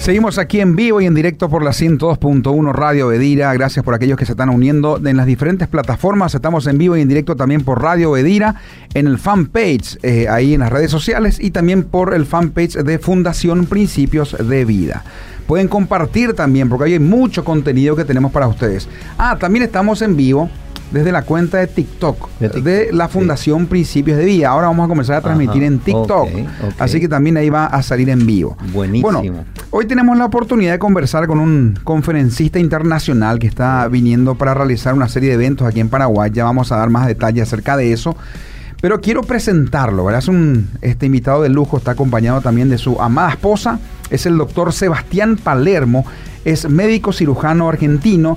Seguimos aquí en vivo y en directo por la 102.1 Radio Bedira. Gracias por aquellos que se están uniendo en las diferentes plataformas. Estamos en vivo y en directo también por Radio Bedira, en el fanpage, ahí en las redes sociales, y también por el fanpage de Fundación Principios de Vida. Pueden compartir también, porque hay mucho contenido que tenemos para ustedes. También estamos en vivo desde la cuenta de TikTok de la Fundación Principios de Vida. Ahora vamos a comenzar a transmitir en TikTok. Okay. Así que también ahí va a salir en vivo. Buenísimo. Bueno, hoy tenemos la oportunidad de conversar con un conferencista internacional que está viniendo para realizar una serie de eventos aquí en Paraguay. Ya vamos a dar más detalles acerca de eso. Pero quiero presentarlo, ¿verdad? Es un invitado de lujo, está acompañado también de su amada esposa. Es el doctor Sebastián Palermo, es médico cirujano argentino,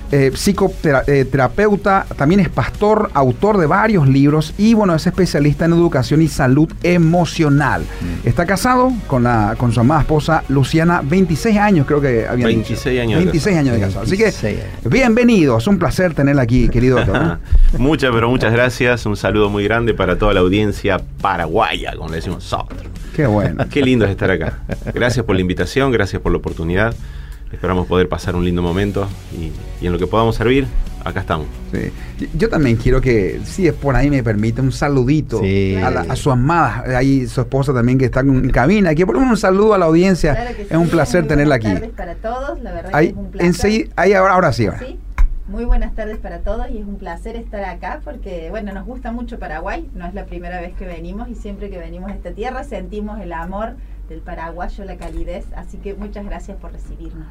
psicoterapeuta, también es pastor, autor de varios libros y bueno, es especialista en educación y salud emocional. Está casado con su amada esposa Luciana, 26 años creo que habían 26 dicho. años 26 años de casado. Así que bienvenido, es un placer tenerla aquí, querido doctor, ¿no? Muchas gracias, un saludo muy grande para toda la audiencia paraguaya, como le decimos nosotros. Qué bueno. Qué lindo es estar acá. Gracias por la invitación, gracias por la oportunidad. Esperamos poder pasar un lindo momento y en lo que podamos servir, acá estamos. Sí. Yo también quiero que, si es por ahí me permite, un saludito a su amada, ahí su esposa también que está en cabina. Aquí ponemos un saludo a la audiencia. Claro que es un placer tenerla aquí. Buenas tardes para todos, la verdad Ahí, que es un placer. Ahora sí. ¿Sí? Muy buenas tardes para todos y es un placer estar acá porque, bueno, nos gusta mucho Paraguay. No es la primera vez que venimos y siempre que venimos a esta tierra sentimos el amor del paraguayo, la calidez, así que muchas gracias por recibirnos.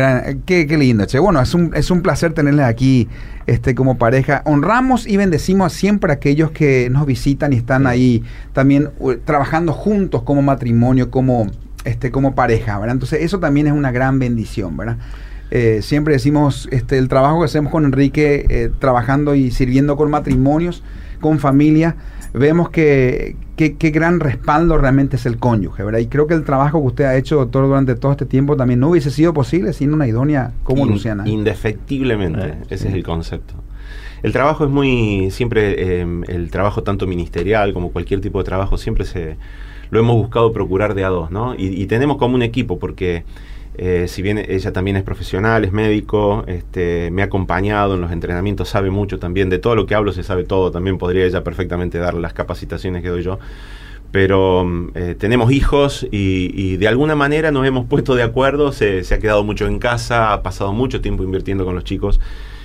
Qué lindo, che. Bueno, es un placer tenerles aquí como pareja. Honramos y bendecimos siempre a aquellos que nos visitan y están ahí también trabajando juntos como matrimonio, como pareja, ¿verdad? Entonces eso también es una gran bendición, ¿verdad? Siempre decimos el trabajo que hacemos con Enrique, trabajando y sirviendo con matrimonios, con familia, vemos que qué gran respaldo realmente es el cónyuge, ¿verdad? Y creo que el trabajo que usted ha hecho, doctor, durante todo este tiempo también no hubiese sido posible sin una idónea como Luciana. Indefectiblemente, ese es el concepto. El trabajo es siempre el trabajo tanto ministerial como cualquier tipo de trabajo, siempre lo hemos buscado procurar de a dos, ¿no? Y tenemos como un equipo porque si bien ella también es profesional, es médico, me ha acompañado en los entrenamientos, sabe mucho también, de todo lo que hablo se sabe todo, también podría ella perfectamente dar las capacitaciones que doy yo, pero tenemos hijos y de alguna manera nos hemos puesto de acuerdo, se ha quedado mucho en casa, ha pasado mucho tiempo invirtiendo con los chicos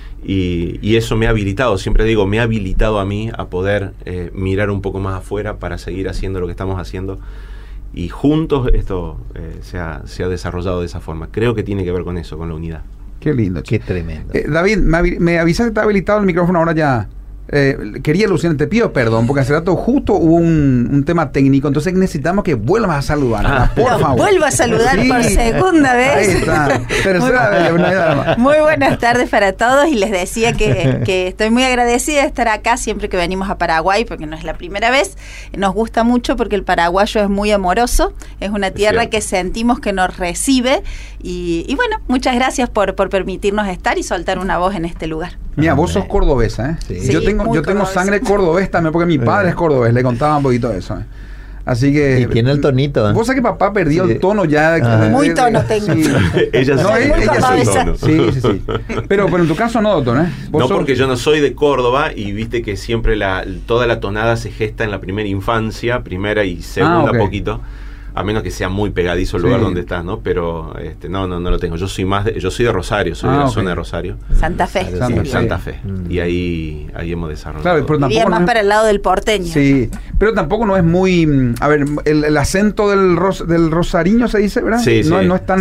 y eso me ha habilitado, siempre digo, me ha habilitado a mí a poder mirar un poco más afuera para seguir haciendo lo que estamos haciendo. Y juntos esto se ha desarrollado de esa forma. Creo que tiene que ver con eso, con la unidad. Qué lindo. Qué tremendo. David, me avisas que está habilitado el micrófono ahora ya. Quería, Luciana, te pido perdón, porque hace rato justo hubo un tema técnico, entonces necesitamos que vuelvas a saludar. Por favor. Vuelvo a saludar por segunda vez. Ahí está. Tercera vez. Muy buenas tardes para todos y les decía que estoy muy agradecida de estar acá siempre que venimos a Paraguay, porque no es la primera vez. Nos gusta mucho porque el paraguayo es muy amoroso, es una tierra que sentimos que nos recibe y bueno, muchas gracias por permitirnos estar y soltar una voz en este lugar. Mira, vos sos cordobesa, ¿eh? Sí. Yo tengo sangre cordobés también, porque mi padre es cordobés, le contaba un poquito de eso, ¿eh? Así que... Y tiene el tonito, ¿eh? Vos sabés que papá perdió el tono ya. Muy tono tengo. Sí. Ella sí tono. Sí. Pero en tu caso no, doctor, ¿eh? No, porque yo no soy de Córdoba y viste que siempre toda la tonada se gesta en la primera infancia, primera y segunda poquito. A menos que sea muy pegadizo el lugar donde estás, ¿no? Pero no lo tengo. Yo soy de Rosario, soy de la zona de Rosario. Santa Fe. Santa Fe. Y ahí hemos desarrollado. Claro, pero iría más para el lado del porteño. Sí, pero tampoco no es muy... A ver, el acento del rosariño se dice, ¿verdad? Sí, no es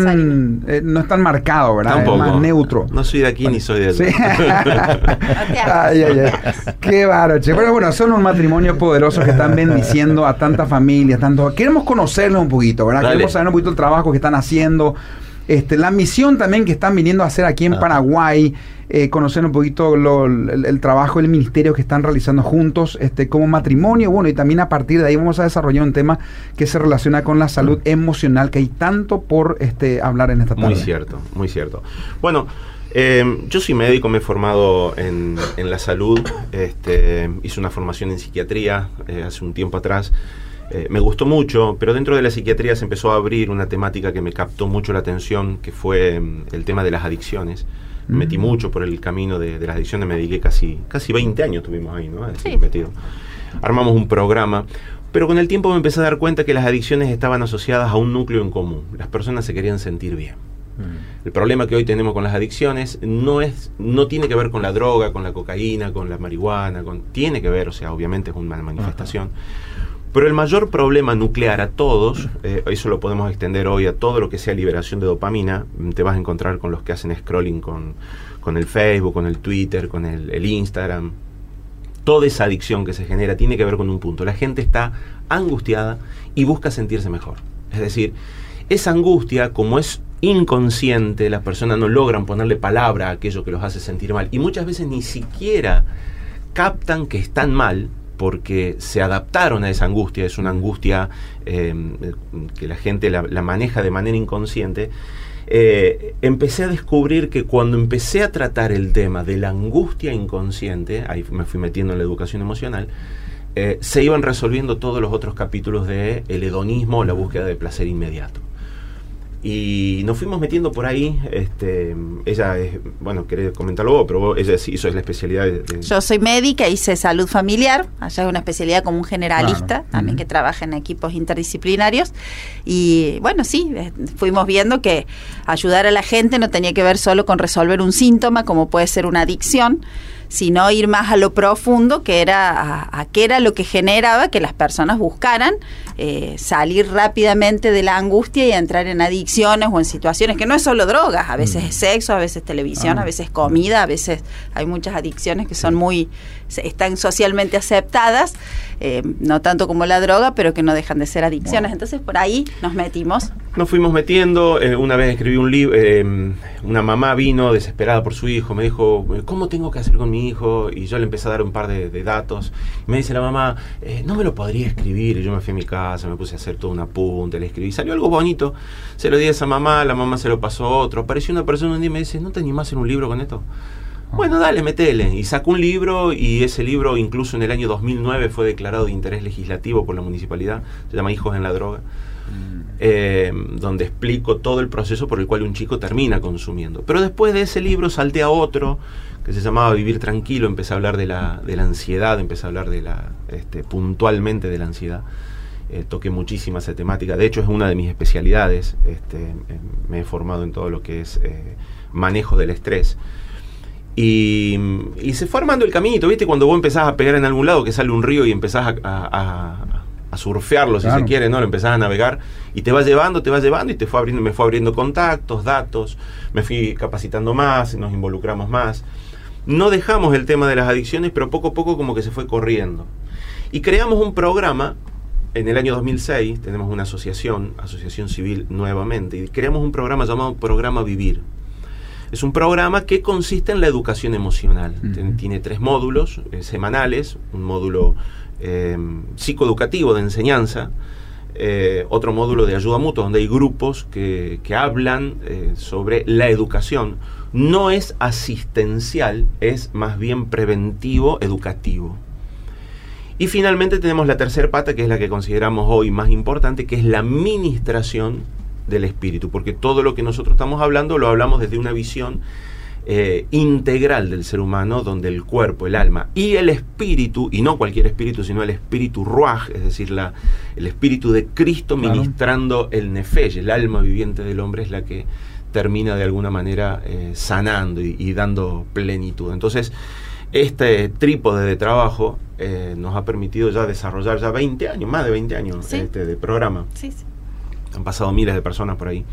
tan marcado, ¿verdad? Tampoco. Es más neutro. No soy de aquí ni soy de allá. Sí. Ay. Qué bárbaro, che. Pero bueno, son un matrimonio poderoso que están bendiciendo a tantas familias, queremos conocerlos un poquito, ¿verdad? Dale. Queremos saber un poquito el trabajo que están haciendo, la misión también que están viniendo a hacer aquí en Paraguay, conocer un poquito el trabajo, el ministerio que están realizando juntos, como matrimonio, bueno, y también a partir de ahí vamos a desarrollar un tema que se relaciona con la salud emocional, que hay tanto por hablar en esta tarde. Muy cierto. Bueno, yo soy médico, me he formado en la salud, hice una formación en psiquiatría hace un tiempo atrás. me gustó mucho, pero dentro de la psiquiatría se empezó a abrir una temática que me captó mucho la atención, que fue el tema de las adicciones. Me metí mucho por el camino de las adicciones, me dediqué casi 20 años estuvimos ahí, ¿no? Sí. Metido. Armamos un programa, pero con el tiempo me empecé a dar cuenta que las adicciones estaban asociadas a un núcleo en común. Las personas se querían sentir bien. El problema que hoy tenemos con las adicciones no tiene que ver con la droga, con la cocaína, con la marihuana, tiene que ver, o sea, obviamente es una manifestación. Pero el mayor problema nuclear a todos, eso lo podemos extender hoy a todo lo que sea liberación de dopamina. Te vas a encontrar con los que hacen scrolling con el Facebook, con el Twitter, con el Instagram. Toda esa adicción que se genera tiene que ver con un punto. La gente está angustiada y busca sentirse mejor. Es decir, esa angustia, como es inconsciente, las personas no logran ponerle palabra a aquello que los hace sentir mal. Y muchas veces ni siquiera captan que están mal, porque se adaptaron a esa angustia. Es una angustia que la gente la maneja de manera inconsciente. Empecé a descubrir que cuando empecé a tratar el tema de la angustia inconsciente, ahí me fui metiendo en la educación emocional, se iban resolviendo todos los otros capítulos de el hedonismo, la búsqueda de placer inmediato. Y nos fuimos metiendo por ahí. Ella es, bueno, querés comentarlo vos, pero ella sí hizo la especialidad de... Yo soy médica, hice salud familiar, allá es una especialidad como un generalista, también que trabaja en equipos interdisciplinarios. Y bueno, sí, fuimos viendo que ayudar a la gente no tenía que ver solo con resolver un síntoma, como puede ser una adicción, sino ir más a lo profundo, que era a qué era lo que generaba que las personas buscaran salir rápidamente de la angustia y entrar en adicciones o en situaciones que no es solo drogas, a veces es sexo, a veces televisión, a veces comida, a veces hay muchas adicciones que son están socialmente aceptadas, no tanto como la droga, pero que no dejan de ser adicciones. Entonces por ahí nos metimos. Nos fuimos metiendo. Una vez escribí un libro, una mamá vino desesperada por su hijo, me dijo, ¿cómo tengo que hacer con mi hijo? Y yo le empecé a dar un par de datos. Y me dice la mamá, ¿no me lo podría escribir? Y yo me fui a mi casa, me puse a hacer todo un apunte, le escribí, salió algo bonito, se lo di a esa mamá, la mamá se lo pasó a otro. Apareció una persona un día y me dice, ¿no te animás a hacer un libro con esto? Bueno, dale, metele. Y sacó un libro, y ese libro incluso en el año 2009 fue declarado de interés legislativo por la municipalidad. Se llama Hijos en la Droga. Donde explico todo el proceso por el cual un chico termina consumiendo. Pero después de ese libro salté a otro que se llamaba Vivir Tranquilo. Empecé a hablar de la ansiedad, empecé a hablar puntualmente de la ansiedad. Toqué muchísima esa temática. De hecho es una de mis especialidades. Me he formado en todo lo que es manejo del estrés. Y se fue armando el caminito, ¿viste? Cuando vos empezás a pegar en algún lado, que sale un río y empezás a surfearlo, si se quiere, ¿no? Lo empezás a navegar y te va llevando y me fue abriendo contactos, datos, me fui capacitando más, nos involucramos más. No dejamos el tema de las adicciones, pero poco a poco como que se fue corriendo. Y creamos un programa en el año 2006, tenemos una asociación civil nuevamente, y creamos un programa llamado Programa Vivir. Es un programa que consiste en la educación emocional. Tiene 3 módulos semanales, un módulo psicoeducativo de enseñanza, otro módulo de ayuda mutua, donde hay grupos que hablan sobre la educación. No es asistencial, es más bien preventivo, educativo. Y finalmente tenemos la tercera pata, que es la que consideramos hoy más importante, que es la ministración del espíritu, porque todo lo que nosotros estamos hablando lo hablamos desde una visión integral del ser humano, donde el cuerpo, el alma y el espíritu, y no cualquier espíritu, sino el espíritu ruaj, es decir, el espíritu de Cristo, ministrando el nefesh, el alma viviente del hombre, es la que termina de alguna manera sanando y dando plenitud. Entonces, este trípode de trabajo nos ha permitido ya desarrollar ya 20 años, más de 20 años, ¿sí?, de programa. Sí, sí. Han pasado miles de personas por ahí.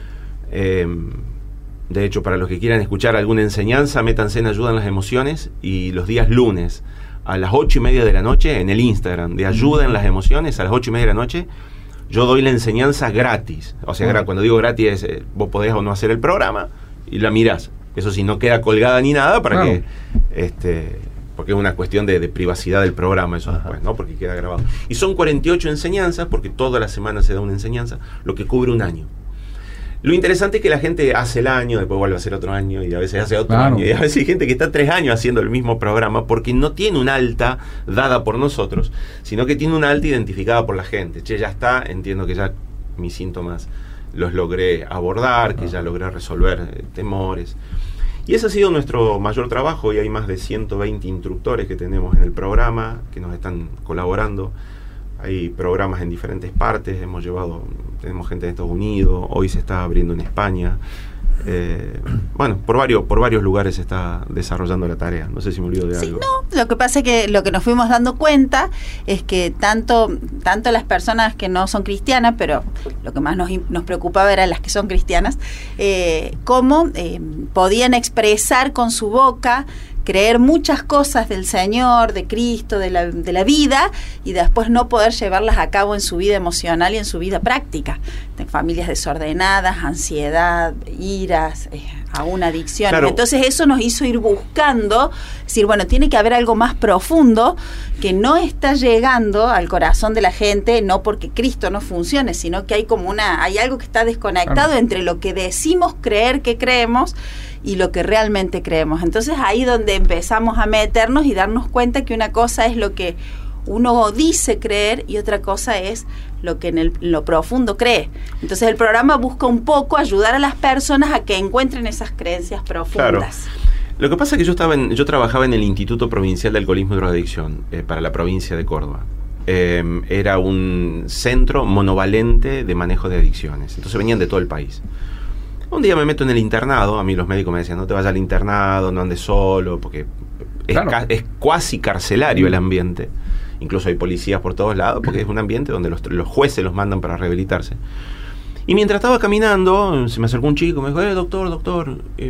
De hecho, para los que quieran escuchar alguna enseñanza, métanse en Ayuda en las Emociones, y los días lunes a las 8:30 de la noche en el Instagram de Ayuda en las Emociones, a las 8:30 de la noche, yo doy la enseñanza gratis. O sea, cuando digo gratis es, vos podés o no hacer el programa y la mirás. Eso sí, no queda colgada ni nada para que... porque es una cuestión de privacidad del programa, eso después, ¿no? Porque queda grabado. Y son 48 enseñanzas, porque toda la semana se da una enseñanza, lo que cubre un año. Lo interesante es que la gente hace el año, después vuelve a hacer otro año y a veces hace otro Claro. año. Y a veces hay gente que está 3 años haciendo el mismo programa porque no tiene un alta dada por nosotros, sino que tiene una alta identificada por la gente. Che, ya está, entiendo que ya mis síntomas los logré abordar, que ya logré resolver temores. Y ese ha sido nuestro mayor trabajo y hay más de 120 instructores que tenemos en el programa que nos están colaborando. Hay programas en diferentes partes, tenemos gente en Estados Unidos, hoy se está abriendo en España. Bueno, por varios lugares se está desarrollando la tarea. No sé si me olvido de algo. No, lo que pasa es que lo que nos fuimos dando cuenta es que tanto las personas que no son cristianas, pero lo que más nos preocupaba eran las que son cristianas, cómo podían expresar con su boca, creer muchas cosas del Señor, de Cristo, de la vida, y después no poder llevarlas a cabo en su vida emocional y en su vida práctica. De familias desordenadas, ansiedad, iras, aún adicciones. Claro. Entonces eso nos hizo ir buscando, decir, bueno, tiene que haber algo más profundo que no está llegando al corazón de la gente, no porque Cristo no funcione, sino que hay algo que está desconectado entre lo que decimos creer que creemos y lo que realmente creemos. Entonces ahí donde empezamos a meternos y darnos cuenta que una cosa es lo que uno dice creer y otra cosa es lo que en lo profundo cree. Entonces el programa busca un poco ayudar a las personas a que encuentren esas creencias profundas. Claro. Lo que pasa es que yo trabajaba en el Instituto Provincial de Alcoholismo y Drogadicción para la provincia de Córdoba. Era un centro monovalente de manejo de adicciones. Entonces venían de todo el país. Un día me meto en el internado, a mí los médicos me decían, no te vayas al internado, no andes solo, porque es cuasi carcelario el ambiente. Incluso hay policías por todos lados, porque es un ambiente donde los jueces los mandan para rehabilitarse. Y mientras estaba caminando, se me acercó un chico, me dijo, doctor, y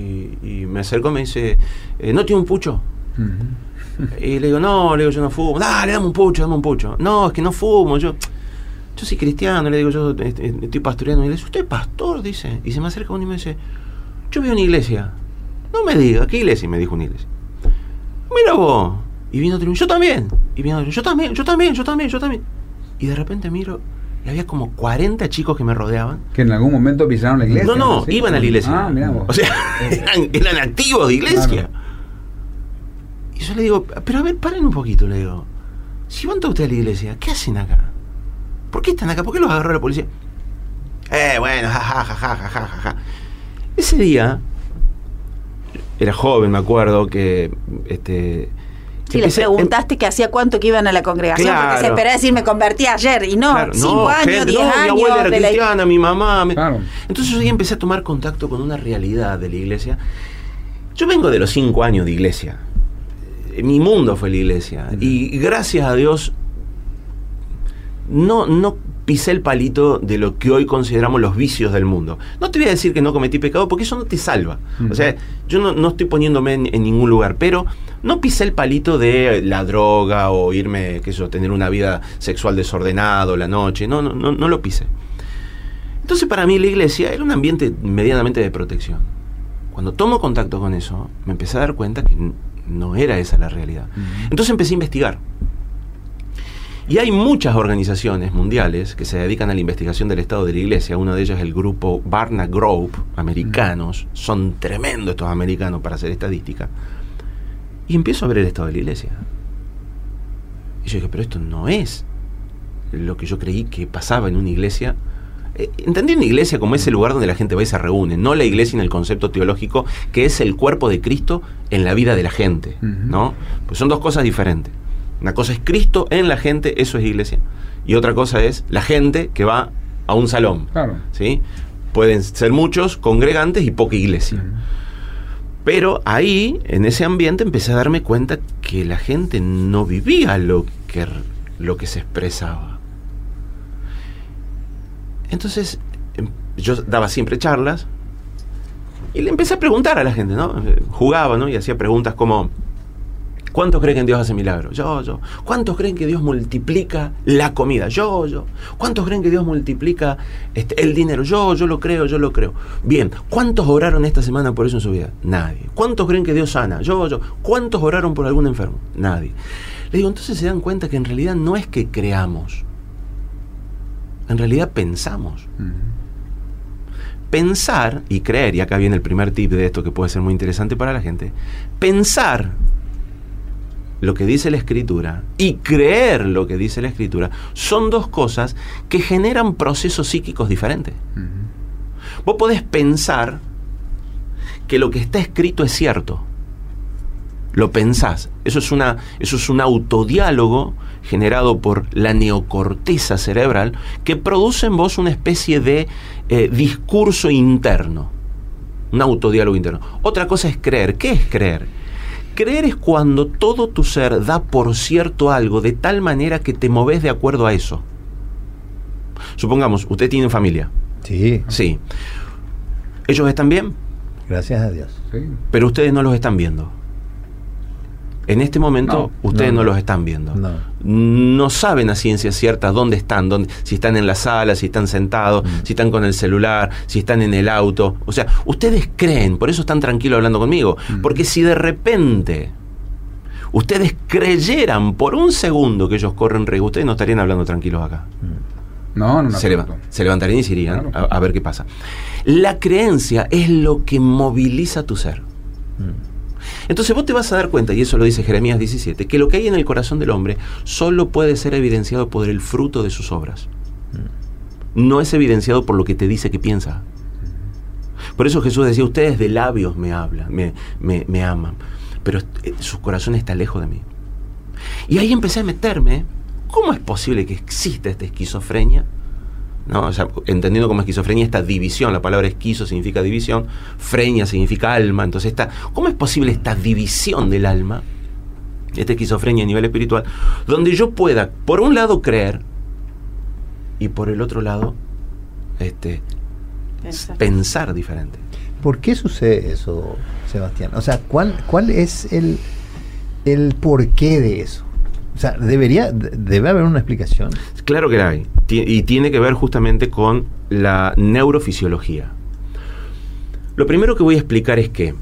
me acercó y me dice, ¿no tiene un pucho? Uh-huh. Y le digo, yo no fumo. Dale, dame un pucho. No, es que no fumo, yo soy cristiano, le digo, yo estoy pastoreando. Y le dice, ¿usted es pastor? Dice. Y se me acerca uno y me dice, yo veo una iglesia. No me diga, ¿qué iglesia? Y me dijo una iglesia. Mira vos. Y vino otro, yo también. Y vino otro, yo también. Y de repente miro, y había como 40 chicos que me rodeaban. Que en algún momento pisaron la iglesia. No, ¿sí? Iban a la iglesia. Ah, mirá vos. O sea, eran activos de iglesia. Claro. Y yo le digo, pero a ver, paren un poquito, le digo. Si van todos ustedes a la iglesia, ¿qué hacen acá? ¿Por qué están acá? ¿Por qué los agarró la policía? Bueno, ja. Ese día, era joven, me acuerdo, que Sí, les preguntaste que hacía cuánto que iban a la congregación, claro, porque se esperaba decir, me convertí ayer, y no, claro, 5 años, 10 años. Mi abuela era cristiana, mi mamá. Claro. Entonces yo ya empecé a tomar contacto con una realidad de la iglesia. Yo vengo de los 5 años de iglesia. Mi mundo fue la iglesia. Y gracias a Dios, no pisé el palito de lo que hoy consideramos los vicios del mundo. No te voy a decir que no cometí pecado, porque eso no te salva. O sea, yo no estoy poniéndome en ningún lugar, pero no pisé el palito de la droga o irme, tener una vida sexual desordenada la noche. No lo pisé. Entonces para mí la iglesia era un ambiente medianamente de protección. Cuando tomo contacto con eso, me empecé a dar cuenta que no era esa la realidad. Entonces empecé a investigar. Y hay muchas organizaciones mundiales que se dedican a la investigación del estado de la iglesia. Uno de ellos es el grupo Barna Group, americanos. Son tremendos estos americanos para hacer estadística. Y empiezo a ver el estado de la iglesia. Y yo dije, pero esto no es lo que yo creí que pasaba en una iglesia. Entendí una iglesia como ese lugar donde la gente va y se reúne, no la iglesia en el concepto teológico, que es el cuerpo de Cristo en la vida de la gente, ¿no? Pues son dos cosas diferentes. Una cosa es Cristo en la gente, eso es iglesia. Y otra cosa es la gente que va a un salón. Claro. ¿Sí? Pueden ser muchos congregantes y poca iglesia. Pero ahí, en ese ambiente, empecé a darme cuenta que la gente no vivía lo que se expresaba. Entonces, yo daba siempre charlas y le empecé a preguntar a la gente, ¿no? Jugaba, ¿no? Y hacía preguntas como, ¿cuántos creen que en Dios hace milagros? Yo. ¿Cuántos creen que Dios multiplica la comida? Yo. ¿Cuántos creen que Dios multiplica el dinero? Yo lo creo. Bien, ¿cuántos oraron esta semana por eso en su vida? Nadie. ¿Cuántos creen que Dios sana? Yo. ¿Cuántos oraron por algún enfermo? Nadie. Le digo, entonces se dan cuenta que en realidad no es que creamos, en realidad pensamos. pensar y creer, y acá viene el primer tip de esto que puede ser muy interesante para la gente, pensar lo que dice la Escritura y creer lo que dice la Escritura son dos cosas que generan procesos psíquicos diferentes. Vos podés pensar que lo que está escrito es cierto. Lo pensás. Eso es un autodiálogo generado por la neocorteza cerebral que produce en vos una especie de discurso interno. Un autodiálogo interno. Otra cosa es creer. ¿Qué es creer? Creer es cuando todo tu ser da por cierto algo de tal manera que te movés de acuerdo a eso. Supongamos, usted tiene familia. Sí. Sí. ¿Ellos están bien? Gracias a Dios. Sí. Pero ustedes no los están viendo. En este momento ustedes no los están viendo. No saben a ciencia cierta dónde están, si están en la sala, si están sentados, si están con el celular, si están en el auto. O sea, ustedes creen, por eso están tranquilos hablando conmigo. Porque si de repente ustedes creyeran por un segundo que ellos corren riesgo, ustedes no estarían hablando tranquilos acá. No. Se levantarían y se irían, claro, a ver qué pasa. La creencia es lo que moviliza tu ser. Entonces vos te vas a dar cuenta, y eso lo dice Jeremías 17, que lo que hay en el corazón del hombre solo puede ser evidenciado por el fruto de sus obras. No es evidenciado por lo que te dice que piensa. Por eso Jesús decía, ustedes de labios me hablan, me aman, pero su corazón está lejos de mí. Y ahí empecé a meterme, ¿cómo es posible que exista esta esquizofrenia? ¿No? O sea, entendiendo como esquizofrenia esta división, la palabra esquizo significa división, frenia significa alma, entonces ¿cómo es posible esta división del alma, esta esquizofrenia a nivel espiritual, donde yo pueda, por un lado, creer y por el otro lado, pensar diferente? ¿Por qué sucede eso, Sebastián? O sea, ¿cuál es el porqué de eso? O sea, debe haber una explicación. Claro que la hay. Y tiene que ver justamente con la neurofisiología. Lo primero que voy a explicar es que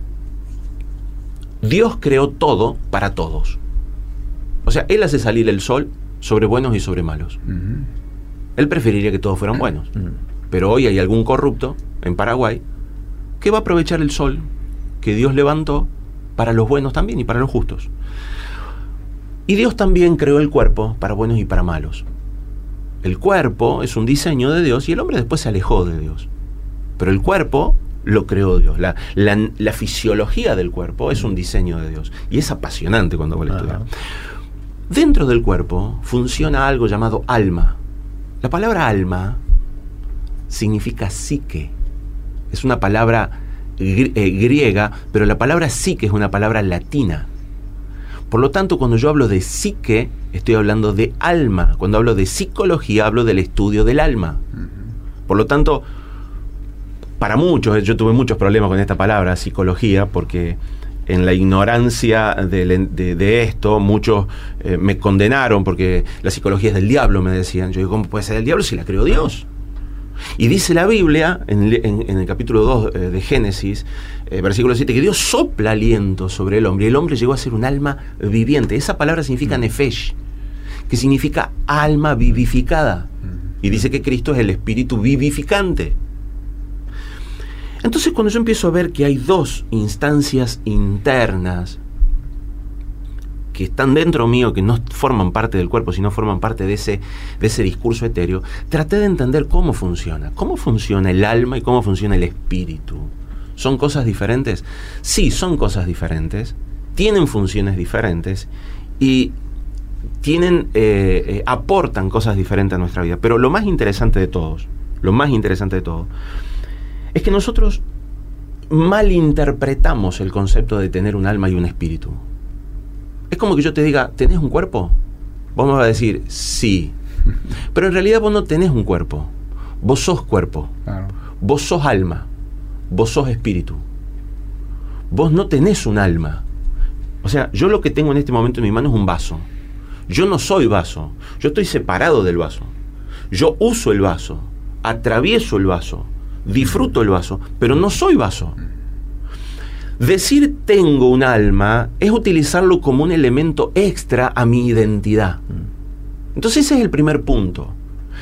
Dios creó todo para todos. O sea, Él hace salir el sol sobre buenos y sobre malos. Él preferiría que todos fueran buenos. Pero hoy hay algún corrupto en Paraguay que va a aprovechar el sol que Dios levantó para los buenos también y para los justos. Y Dios también creó el cuerpo para buenos y para malos. El cuerpo es un diseño de Dios y el hombre después se alejó de Dios. Pero el cuerpo lo creó Dios. La fisiología del cuerpo es un diseño de Dios. Y es apasionante cuando vos lo estudias. Dentro del cuerpo funciona algo llamado alma. La palabra alma significa psique. Es una palabra griega, pero la palabra psique es una palabra latina. Por lo tanto, cuando yo hablo de psique, estoy hablando de alma. Cuando hablo de psicología, hablo del estudio del alma. Por lo tanto, para muchos, yo tuve muchos problemas con esta palabra, psicología, porque en la ignorancia de esto, muchos me condenaron porque la psicología es del diablo, me decían. Yo digo, ¿cómo puede ser del diablo si la creó Dios? Y dice la Biblia, en el capítulo 2 de Génesis, versículo 7, que Dios sopla aliento sobre el hombre, y el hombre llegó a ser un alma viviente. Esa palabra significa nefesh, que significa alma vivificada. Y dice que Cristo es el espíritu vivificante. Entonces, cuando yo empiezo a ver que hay dos instancias internas que están dentro mío, que no forman parte del cuerpo, sino forman parte de ese discurso etéreo, traté de entender cómo funciona el alma y cómo funciona el espíritu. ¿Son cosas diferentes? Sí, son cosas diferentes, tienen funciones diferentes y aportan cosas diferentes a nuestra vida. Pero lo más interesante de todo, es que nosotros malinterpretamos el concepto de tener un alma y un espíritu. Es como que yo te diga, ¿tenés un cuerpo? Vos me vas a decir, sí. Pero en realidad vos no tenés un cuerpo. Vos sos cuerpo. Claro. Vos sos alma. Vos sos espíritu. Vos no tenés un alma. O sea, yo lo que tengo en este momento en mi mano es un vaso. Yo no soy vaso. Yo estoy separado del vaso. Yo uso el vaso. Atravieso el vaso. Disfruto el vaso. Pero no soy vaso. Decir tengo un alma es utilizarlo como un elemento extra a mi identidad. Entonces ese es el primer punto.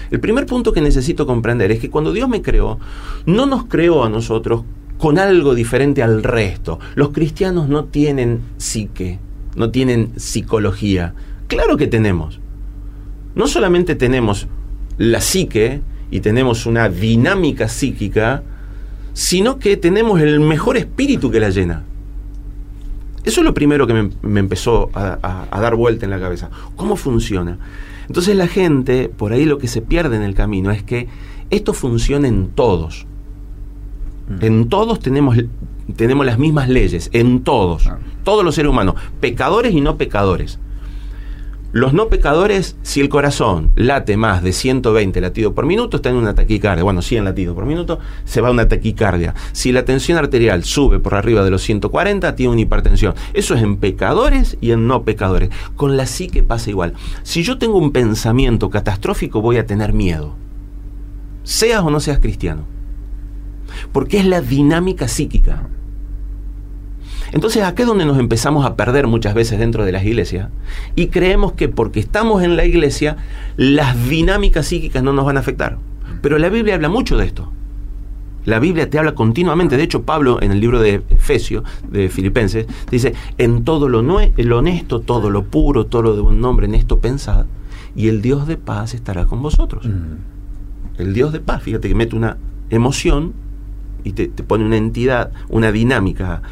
El primer punto que necesito comprender es que cuando Dios me creó, no nos creó a nosotros con algo diferente al resto. Los cristianos no tienen psique, no tienen psicología. Claro que tenemos. No solamente tenemos la psique y tenemos una dinámica psíquica, sino que tenemos el mejor espíritu que la llena. Eso es lo primero que me empezó a dar vuelta en la cabeza. ¿Cómo funciona? Entonces la gente, por ahí lo que se pierde en el camino es que esto funciona en todos. En todos tenemos las mismas leyes, en todos. Todos los seres humanos, pecadores y no pecadores. Los no pecadores, si el corazón late más de 120 latidos por minuto, está en una taquicardia. Bueno, 100 latidos por minuto, se va a una taquicardia. Si la tensión arterial sube por arriba de los 140, tiene una hipertensión. Eso es en pecadores y en no pecadores. Con la psique pasa igual. Si yo tengo un pensamiento catastrófico, voy a tener miedo. Seas o no seas cristiano. Porque es la dinámica psíquica. Entonces acá es donde nos empezamos a perder muchas veces dentro de las iglesias y creemos que porque estamos en la iglesia las dinámicas psíquicas no nos van a afectar. Pero la Biblia habla mucho de esto. La Biblia te habla continuamente. De hecho, Pablo en el libro de Efesios, de Filipenses, dice: en todo lo honesto, todo lo puro, todo lo de buen nombre, en esto pensad, y el Dios de paz estará con vosotros. El Dios de paz, fíjate que mete una emoción y te pone una entidad, una dinámica,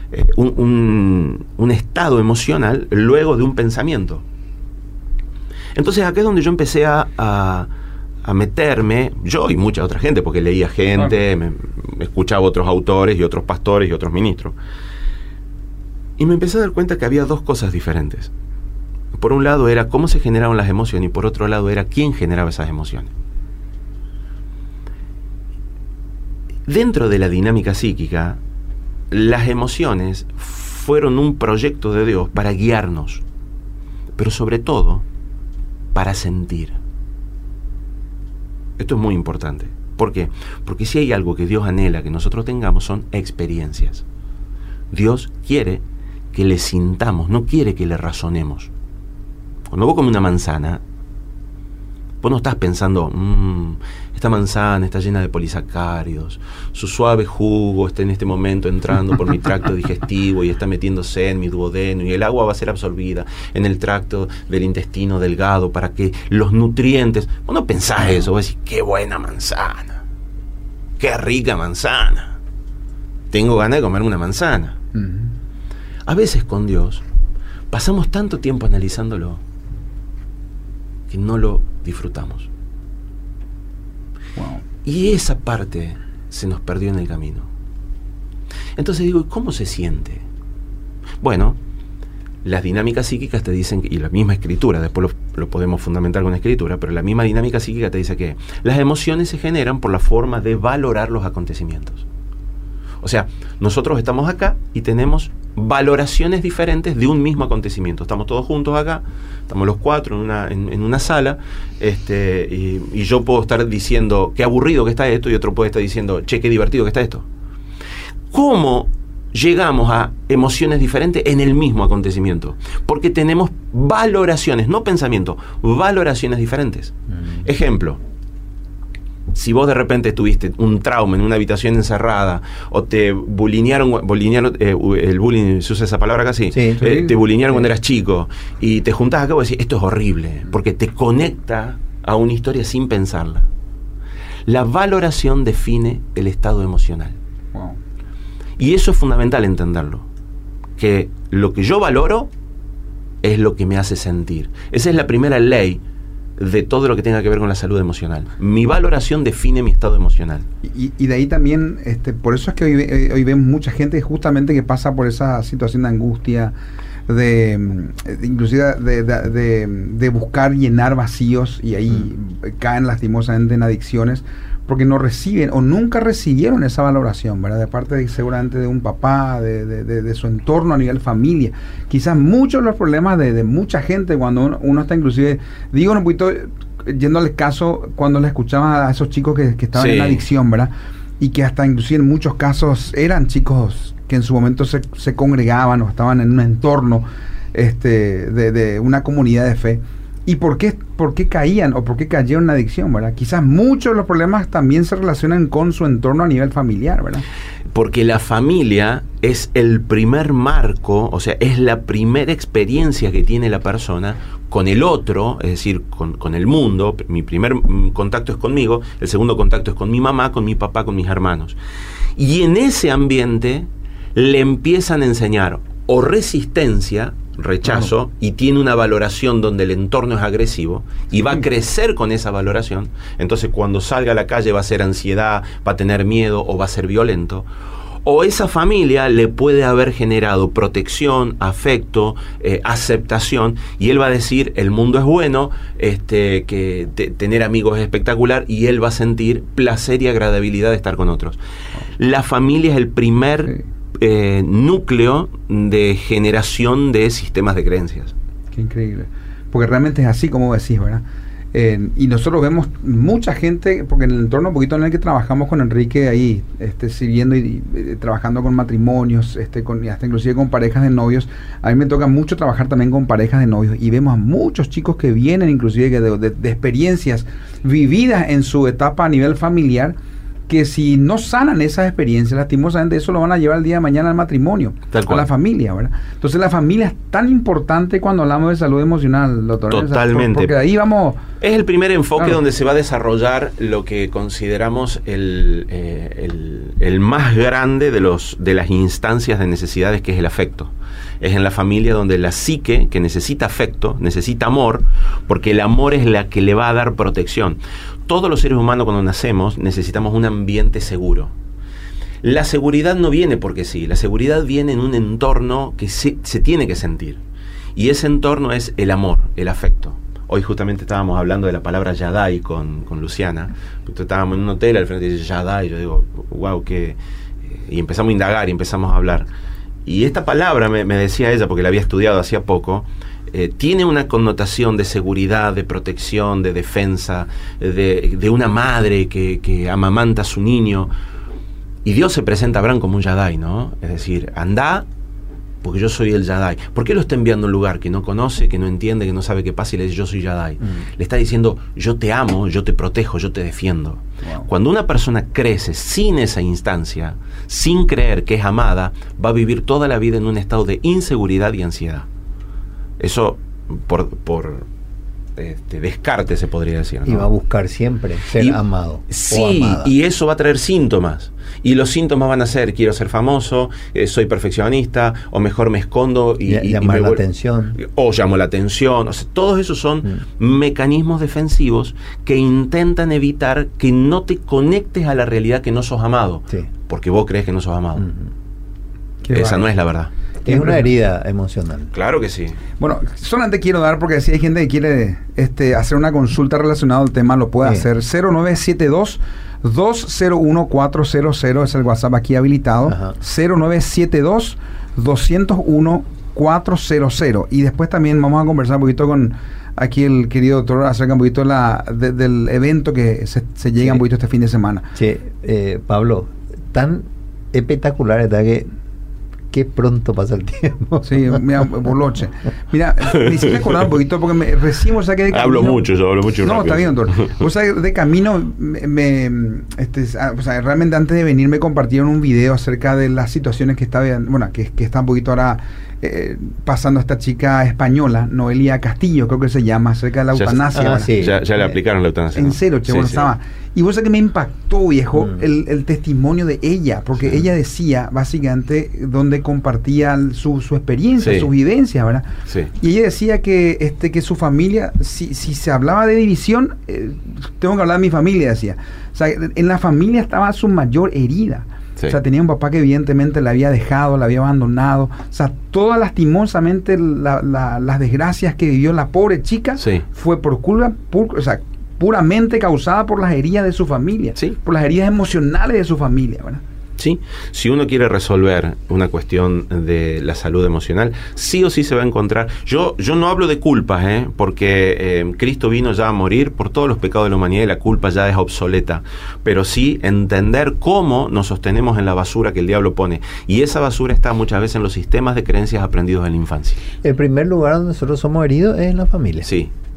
un estado emocional luego de un pensamiento. Entonces acá es donde yo empecé a meterme, yo y mucha otra gente, porque leía gente, me escuchaba otros autores y otros pastores y otros ministros, y me empecé a dar cuenta que había dos cosas diferentes. Por un lado era cómo se generaban las emociones y por otro lado era quién generaba esas emociones. Dentro de la dinámica psíquica, las emociones fueron un proyecto de Dios para guiarnos, pero sobre todo para sentir. Esto es muy importante. ¿Por qué? Porque si hay algo que Dios anhela que nosotros tengamos son experiencias. Dios quiere que le sintamos, no quiere que le razonemos. Cuando vos comes una manzana, vos no estás pensando, esta manzana está llena de polisacáridos, su suave jugo está en este momento entrando por mi tracto digestivo y está metiéndose en mi duodeno y el agua va a ser absorbida en el tracto del intestino delgado para que los nutrientes... Vos no pensás eso, vos decís, qué buena manzana, qué rica manzana, tengo ganas de comerme una manzana. A veces con Dios pasamos tanto tiempo analizándolo que no lo disfrutamos. Wow. Y esa parte se nos perdió en el camino. Entonces digo, ¿cómo se siente? Bueno, las dinámicas psíquicas te dicen, y la misma escritura, después lo podemos fundamentar con la escritura, pero la misma dinámica psíquica te dice que las emociones se generan por la forma de valorar los acontecimientos. O sea, nosotros estamos acá y tenemos valoraciones diferentes de un mismo acontecimiento. Estamos todos juntos acá, estamos los cuatro en una sala, y yo puedo estar diciendo qué aburrido que está esto y otro puede estar diciendo, che, qué divertido que está esto. ¿Cómo llegamos a emociones diferentes en el mismo acontecimiento? Porque tenemos valoraciones, no pensamiento, valoraciones diferentes. Ejemplo: si vos de repente tuviste un trauma en una habitación encerrada o te bulinearon, el bullying, se usa esa palabra casi, sí, te bulinearon cuando eras chico y te juntás acá y vos decís, esto es horrible, porque te conecta a una historia sin pensarla. La valoración define el estado emocional. Wow. Y eso es fundamental entenderlo, que lo que yo valoro es lo que me hace sentir. Esa es la primera ley de todo lo que tenga que ver con la salud emocional. Mi valoración define mi estado emocional. Y de ahí también, por eso es que hoy vemos mucha gente justamente que pasa por esa situación de angustia, inclusive de buscar llenar vacíos, y ahí caen lastimosamente en adicciones, porque no reciben o nunca recibieron esa valoración, ¿verdad? De parte seguramente de un papá, de su entorno a nivel familia. Quizás muchos de los problemas de mucha gente cuando uno está, inclusive, digo un poquito, yendo al caso, cuando le escuchaba a esos chicos que estaban en adicción, ¿verdad? Y que hasta inclusive en muchos casos eran chicos que en su momento se congregaban o estaban en un entorno de una comunidad de fe. ¿Y por qué caían o por qué cayeron en la adicción, ¿verdad? Quizás muchos de los problemas también se relacionan con su entorno a nivel familiar, ¿verdad? Porque la familia es el primer marco, o sea, es la primera experiencia que tiene la persona con el otro, es decir, con el mundo. Mi primer contacto es conmigo, el segundo contacto es con mi mamá, con mi papá, con mis hermanos. Y en ese ambiente le empiezan a enseñar o resistencia, rechazo, y tiene una valoración donde el entorno es agresivo y va a crecer con esa valoración. Entonces cuando salga a la calle va a ser ansiedad, va a tener miedo o va a ser violento. O esa familia le puede haber generado protección, afecto, aceptación, y él va a decir, el mundo es bueno, tener amigos es espectacular, y él va a sentir placer y agradabilidad de estar con otros. La familia es el primer núcleo de generación de sistemas de creencias. Qué increíble. Porque realmente es así como decís, ¿verdad? Y nosotros vemos mucha gente, porque en el entorno un poquito en el que trabajamos con Enrique ahí, sirviendo y trabajando con matrimonios, hasta inclusive con parejas de novios. A mí me toca mucho trabajar también con parejas de novios y vemos a muchos chicos que vienen inclusive de experiencias vividas en su etapa a nivel familiar, que si no sanan esas experiencias, lastimosamente eso lo van a llevar el día de mañana al matrimonio, a la familia, ¿verdad? Entonces la familia es tan importante cuando hablamos de salud emocional, doctor. Totalmente. Porque de ahí vamos... Es el primer enfoque donde se va a desarrollar lo que consideramos el más grande de las instancias de necesidades, que es el afecto. Es en la familia donde la psique, que necesita afecto, necesita amor, porque el amor es la que le va a dar protección. Todos los seres humanos cuando nacemos necesitamos un ambiente seguro. La seguridad no viene porque sí, la seguridad viene en un entorno que se tiene que sentir. Y ese entorno es el amor, el afecto. Hoy justamente estábamos hablando de la palabra Yadai con Luciana. Estábamos en un hotel, al frente dice Yadai, yo digo, wow, qué... Y empezamos a indagar y empezamos a hablar. Y esta palabra, me decía ella, porque la había estudiado hacía poco, tiene una connotación de seguridad, de protección, de defensa, de una madre que amamanta a su niño. Y Dios se presenta a Abraham como un Yadai, ¿no? Es decir, anda, porque yo soy el Yadai. ¿Por qué lo está enviando a un lugar que no conoce, que no entiende, que no sabe qué pasa, y le dice, yo soy Yadai? Le está diciendo, yo te amo, yo te protejo, yo te defiendo. Wow. Cuando una persona crece sin esa instancia, sin creer que es amada, va a vivir toda la vida en un estado de inseguridad y ansiedad. Eso por descarte se podría decir, ¿no? Y va a buscar siempre ser amado. Sí, y eso va a traer síntomas. Y los síntomas van a ser, quiero ser famoso, soy perfeccionista, o mejor me escondo y llamar la atención. O llamo la atención. O sea, todos esos son mecanismos defensivos que intentan evitar que no te conectes a la realidad que no sos amado. Sí. Porque vos crees que no sos amado. Esa no es la verdad. Es una herida emocional. Claro que sí. Bueno, solamente quiero dar, porque si hay gente que quiere hacer una consulta relacionada al tema, lo puede hacer. 0972-201-400 es el WhatsApp aquí habilitado. 0972-201-400. Y después también vamos a conversar un poquito con aquí el querido doctor acerca un poquito del evento que se llega un poquito este fin de semana. Sí, Pablo, tan espectacular está que pronto pasa el tiempo. Sí, mira, boloche. Mira, me hiciste acordar un poquito porque recién vos sabés que de camino... Hablo mucho. No, rápido. Está bien, doctor. Vos sabés, de camino, o sea, realmente antes de venir me compartieron un video acerca de las situaciones que está un poquito ahora pasando a esta chica española, Noelia Castillo, creo que se llama, acerca de la eutanasia. Ya le aplicaron la eutanasia. En serio, che, estaba. Y vos sabés que me impactó, viejo, el testimonio de ella, porque ella decía, básicamente, donde compartía su experiencia, sus vivencias, ¿verdad? Sí. Y ella decía que su familia, si se hablaba de división, tengo que hablar de mi familia, decía. O sea, en la familia estaba su mayor herida. Sí. O sea, tenía un papá que evidentemente la había dejado, la había abandonado. O sea, todas lastimosamente las desgracias que vivió la pobre chica fue puramente causada por las heridas de su familia, por las heridas emocionales de su familia, ¿verdad? Sí, si uno quiere resolver una cuestión de la salud emocional, sí o sí se va a encontrar. Yo no hablo de culpas, porque Cristo vino ya a morir por todos los pecados de la humanidad y la culpa ya es obsoleta. Pero sí entender cómo nos sostenemos en la basura que el diablo pone. Y esa basura está muchas veces en los sistemas de creencias aprendidos en la infancia. El primer lugar donde nosotros somos heridos es en la familia. Sí.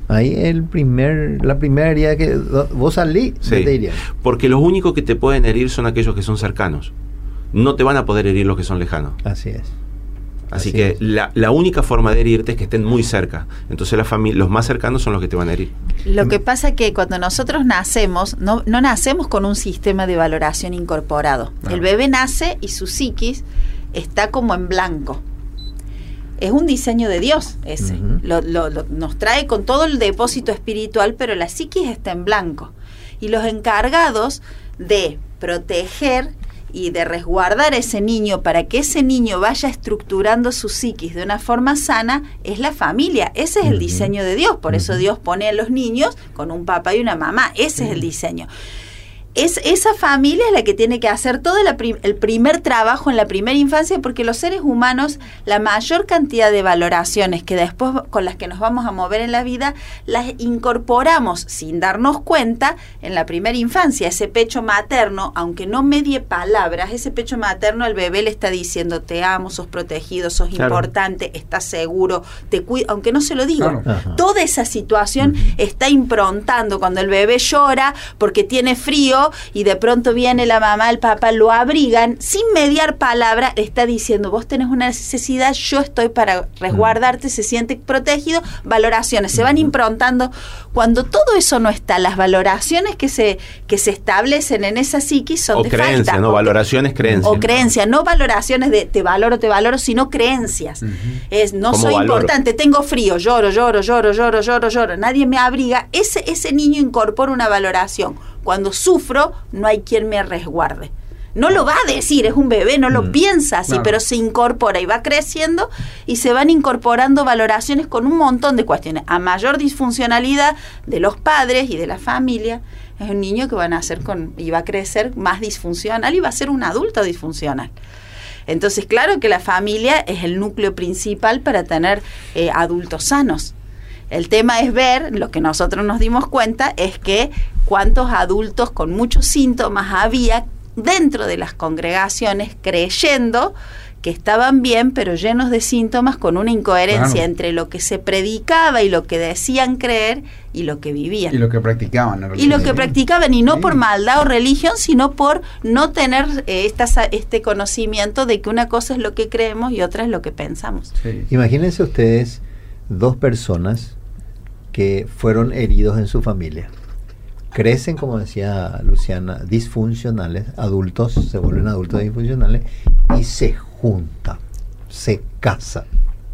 Ahí la primera herida que vos salís, Sí, te diría. porque los únicos que te pueden herir son aquellos que son cercanos. No te van a poder herir los que son lejanos. Así es. Así Así que es. la única forma de herirte es que estén muy cerca. Entonces los más cercanos son los que te van a herir. Lo que pasa es que cuando nosotros nacemos, no nacemos con un sistema de valoración incorporado. Claro. El bebé nace y su psiquis está como en blanco. Es un diseño de Dios ese. Ujú. Nos trae con todo el depósito espiritual, pero la psiquis está en blanco. Y los encargados de proteger y de resguardar a ese niño para que ese niño vaya estructurando su psiquis de una forma sana es la familia. Ese es el diseño de Dios. Por eso Dios pone a los niños con un papá y una mamá. Ese es el diseño. Esa familia es la que tiene que hacer todo el primer trabajo en la primera infancia, porque los seres humanos, la mayor cantidad de valoraciones que después con las que nos vamos a mover en la vida, las incorporamos sin darnos cuenta en la primera infancia. Ese pecho materno, aunque no medie palabras, ese pecho materno al bebé le está diciendo: te amo, sos protegido, sos importante, estás seguro, te cuido, aunque no se lo digo. Claro. Toda esa situación está improntando cuando el bebé llora porque tiene frío y de pronto viene la mamá, el papá, lo abrigan, sin mediar palabra, está diciendo: vos tenés una necesidad, yo estoy para resguardarte, se siente protegido. Valoraciones se van improntando. Cuando todo eso no está, las valoraciones que se establecen en esa psiquis son O de creencia, falta. ¿no? Valoraciones, creencias. O creencias, no valoraciones de te valoro, sino creencias. Es no Como soy valoro. importante, tengo frío, lloro, nadie me abriga. Ese niño incorpora una valoración. Cuando sufro, no hay quien me resguarde. No lo va a decir, es un bebé, no lo piensa así, Claro. pero se incorpora y va creciendo y se van incorporando valoraciones con un montón de cuestiones. A mayor disfuncionalidad de los padres y de la familia, es un niño que va a nacer y va a crecer más disfuncional y va a ser un adulto disfuncional. Entonces, claro que la familia es el núcleo principal para tener adultos sanos. El tema es ver, lo que nosotros nos dimos cuenta es que cuántos adultos con muchos síntomas había dentro de las congregaciones creyendo que estaban bien, pero llenos de síntomas, con una incoherencia Claro. entre lo que se predicaba y lo que decían creer y lo que vivían. Y lo que practicaban. en Y realidad. lo que practicaban, y no Sí. por maldad o religión, sino por no tener este conocimiento de que una cosa es lo que creemos y otra es lo que pensamos. Sí. Imagínense ustedes dos personas que fueron heridos en su familia. Crecen, como decía Luciana, disfuncionales, adultos, se vuelven adultos disfuncionales y se juntan, se casan.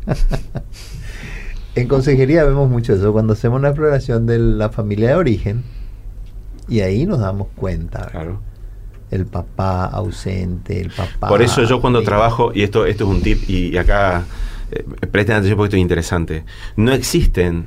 En consejería vemos mucho eso cuando hacemos una exploración de la familia de origen, y ahí nos damos cuenta. Claro. El papá ausente, el papá... Por eso yo cuando Sí. trabajo, y esto es un tip, y acá presten atención porque esto es interesante. No existen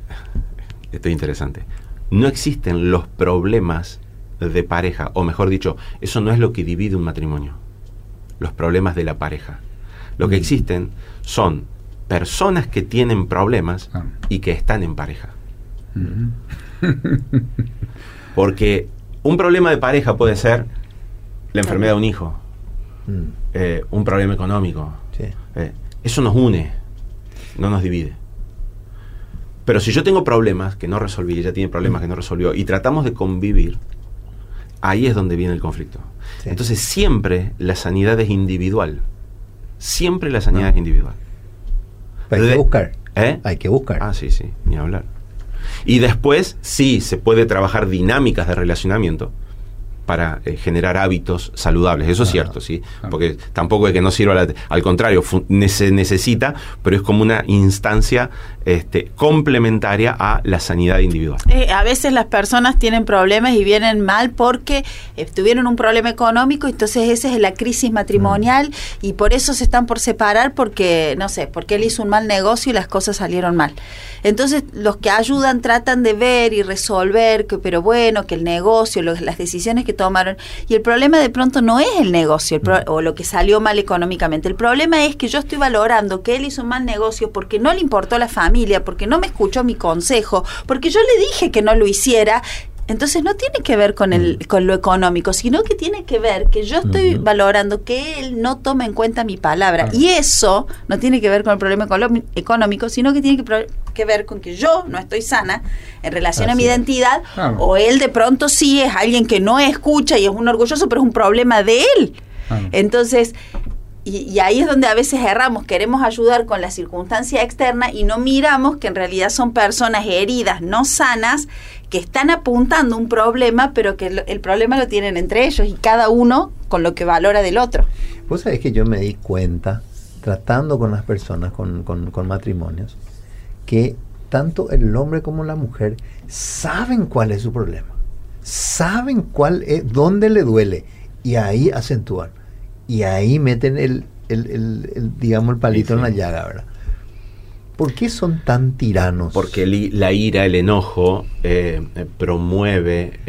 los problemas de pareja, o mejor dicho, eso no es lo que divide un matrimonio, los problemas de la pareja. Lo que existen son personas que tienen problemas Ah. y que están en pareja. Ujú. Porque un problema de pareja puede ser la enfermedad de un hijo, un problema económico. Sí. Eso nos une, no nos divide. Pero si yo tengo problemas que no resolví, ella tiene problemas que no resolvió, y tratamos de convivir, ahí es donde viene el conflicto. Sí. Entonces siempre la sanidad es individual. Siempre la sanidad es individual. Hay que buscar. ¿Eh? Hay que buscar. Ah, sí, ni hablar. Y después sí se puede trabajar dinámicas de relacionamiento para generar hábitos saludables. Eso es cierto, ¿sí? Porque tampoco es que no sirva, al contrario, se necesita, pero es como una instancia complementaria a la sanidad individual. A veces las personas tienen problemas y vienen mal porque tuvieron un problema económico, entonces esa es la crisis matrimonial y por eso se están por separar porque, no sé, porque él hizo un mal negocio y las cosas salieron mal. Entonces los que ayudan tratan de ver y resolver, pero bueno, que el negocio, las decisiones que tomaron, y el problema de pronto no es el negocio o lo que salió mal económicamente, el problema es que yo estoy valorando que él hizo un mal negocio porque no le importó la familia, porque no me escuchó mi consejo, porque yo le dije que no lo hiciera. Entonces no tiene que ver con lo económico, sino que tiene que ver que yo estoy valorando que él no toma en cuenta mi palabra. Y eso no tiene que ver con el problema económico, sino que tiene que que ver con que yo no estoy sana en relación a mi Así es. identidad, Claro. o él de pronto sí es alguien que no escucha y es un orgulloso, pero es un problema de él. Claro. Entonces, y ahí es donde a veces erramos, queremos ayudar con la circunstancia externa y no miramos que en realidad son personas heridas, no sanas, que están apuntando un problema, pero que el problema lo tienen entre ellos y cada uno con lo que valora del otro. Vos sabés que yo me di cuenta, tratando con las personas, con matrimonios, que tanto el hombre como la mujer saben cuál es su problema, saben dónde le duele, y ahí acentúan, y ahí meten digamos, el palito en la llaga, ¿verdad? ¿Por qué son tan tiranos? Porque la ira, el enojo, promueve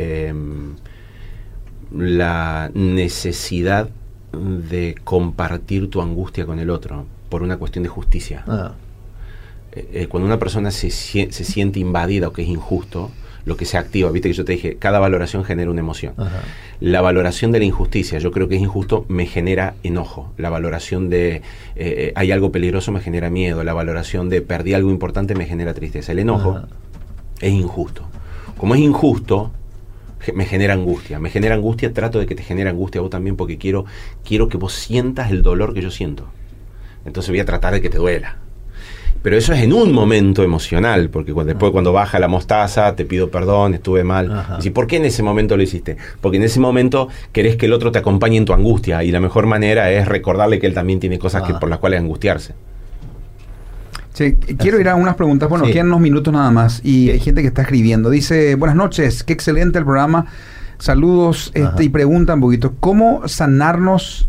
la necesidad de compartir tu angustia con el otro por una cuestión de justicia. Cuando una persona se siente invadida o que es injusto, lo que se activa, viste que yo te dije, cada valoración genera una emoción. Ajá. La valoración de la injusticia, yo creo que es injusto, me genera enojo. La valoración de hay algo peligroso me genera miedo. La valoración de perdí algo importante me genera tristeza. El enojo Ajá. es injusto. Como es injusto, me genera angustia. Me genera angustia, trato de que te genere angustia a vos también, porque quiero que vos sientas el dolor que yo siento. Entonces voy a tratar de que te duela. Pero eso es en un momento emocional, porque después cuando baja la mostaza, te pido perdón, estuve mal. Ajá. ¿Y por qué en ese momento lo hiciste? Porque en ese momento querés que el otro te acompañe en tu angustia, y la mejor manera es recordarle que él también tiene cosas por las cuales angustiarse. Sí, quiero ir a unas preguntas. Bueno, Sí. quedan unos minutos nada más. Y hay gente que está escribiendo. Dice, buenas noches, qué excelente el programa. Saludos. Y pregunta un poquito, ¿cómo sanarnos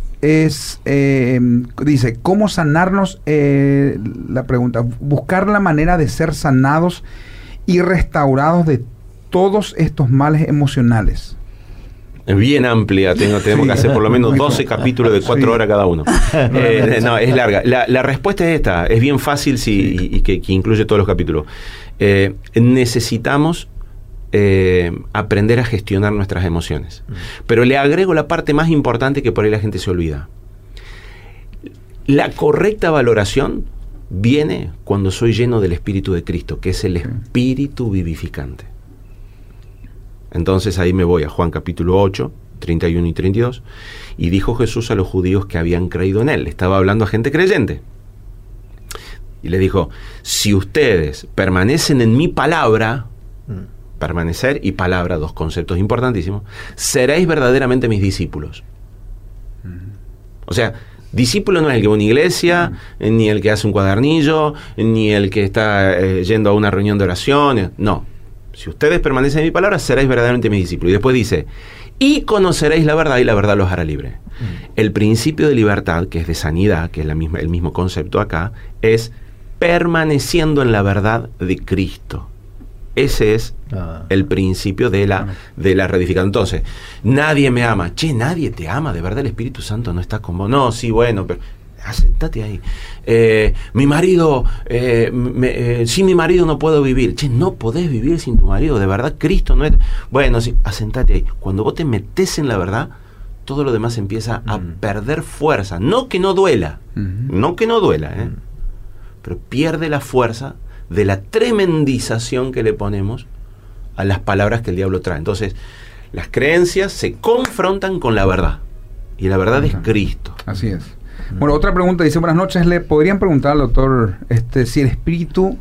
dice, ¿cómo sanarnos? La pregunta, buscar la manera de ser sanados y restaurados de todos estos males emocionales. Es bien amplia, tenemos que hacer por lo menos 12 capítulos de 4 horas cada uno. No, es larga. La respuesta es esta, es bien fácil y que incluye todos los capítulos. Necesitamos aprender a gestionar nuestras emociones. Pero le agrego la parte más importante que por ahí la gente se olvida. La correcta valoración viene cuando soy lleno del Espíritu de Cristo, que es el Espíritu vivificante. Entonces ahí me voy a Juan capítulo 8, 31 y 32, y dijo Jesús a los judíos que habían creído en Él. Estaba hablando a gente creyente. Y le dijo, si ustedes permanecen en mi palabra, permanecer y palabra, dos conceptos importantísimos, seréis verdaderamente mis discípulos. O sea, discípulo no es el que va a una iglesia, ni el que hace un cuadernillo, ni el que está yendo a una reunión de oración. No. Si ustedes permanecen en mi palabra, seréis verdaderamente mis discípulos. Y después dice, y conoceréis la verdad, y la verdad los hará libre. El principio de libertad, que es de sanidad, que es el mismo concepto acá, es permaneciendo en la verdad de Cristo. Ese es el principio de la reedificación. Entonces, nadie me ama. Che, nadie te ama. ¿De verdad el Espíritu Santo no está con vos? No, sí, bueno, pero asentate ahí. Mi marido, sin mi marido no puedo vivir. Che, no podés vivir sin tu marido. ¿De verdad Cristo no es? Bueno, sí, asentate ahí. Cuando vos te metés en la verdad, todo lo demás empieza a perder fuerza. No que no duela. No que no duela, pero pierde la fuerza de la tremendización que le ponemos a las palabras que el diablo trae. Entonces, las creencias se confrontan con la verdad. Y la verdad es Cristo. Así es. Bueno, otra pregunta dice, buenas noches, le podrían preguntar al doctor si el espíritu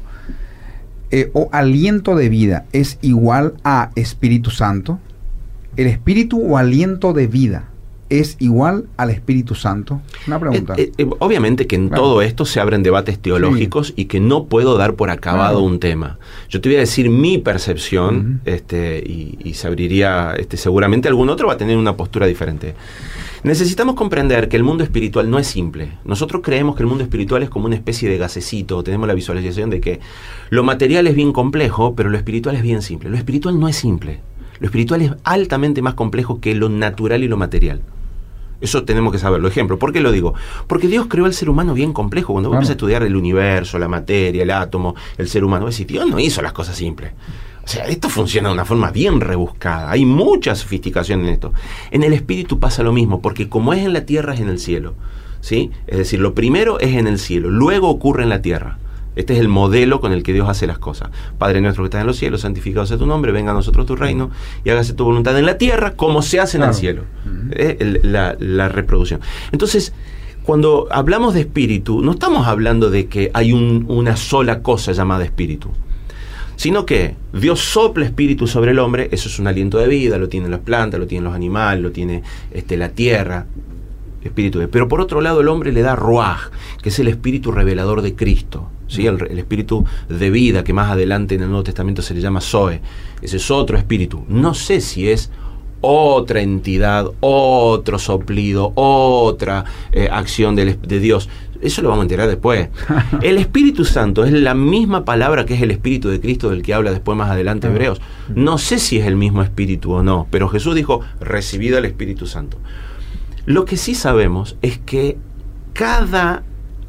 o aliento de vida es igual a Espíritu Santo. ¿El espíritu o aliento de vida es igual al Espíritu Santo? Una pregunta. Obviamente que en todo esto se abren debates teológicos y que no puedo dar por acabado un tema. Yo te voy a decir mi percepción y se abriría, seguramente algún otro va a tener una postura diferente. Necesitamos comprender que el mundo espiritual no es simple. Nosotros creemos que el mundo espiritual es como una especie de gasecito. Tenemos la visualización de que lo material es bien complejo, pero lo espiritual es bien simple. Lo espiritual no es simple. Lo espiritual es altamente más complejo que lo natural y lo material. Eso tenemos que saberlo. Ejemplo, ¿por qué lo digo? Porque Dios creó al ser humano bien complejo. Cuando vos empiezas a estudiar el universo, la materia, el átomo, el ser humano, decís, Dios no hizo las cosas simples. O sea, esto funciona de una forma bien rebuscada. Hay mucha sofisticación en esto. En el espíritu pasa lo mismo, porque como es en la tierra, es en el cielo. ¿Sí? Es decir, lo primero es en el cielo, luego ocurre en la tierra. Este es el modelo con el que Dios hace las cosas. Padre nuestro que estás en los cielos, santificado sea tu nombre, venga a nosotros tu reino y hágase tu voluntad en la tierra como se hace en el cielo. La reproducción. Entonces, cuando hablamos de espíritu, no estamos hablando de que hay una sola cosa llamada espíritu, sino que Dios sopla espíritu sobre el hombre. Eso es un aliento de vida, lo tienen las plantas, lo tienen los animales, lo tiene la tierra, espíritu. Pero por otro lado el hombre le da ruaj, que es el espíritu revelador de Cristo, ¿sí? El espíritu de vida, que más adelante en el Nuevo Testamento se le llama Zoe. Ese es otro espíritu. No sé si es otra entidad, otro soplido, otra acción de Dios. Eso lo vamos a enterar después. El Espíritu Santo es la misma palabra que es el Espíritu de Cristo, del que habla después más adelante Hebreos. No sé si es el mismo Espíritu o no, pero Jesús dijo, recibid al Espíritu Santo. Lo que sí sabemos es que cada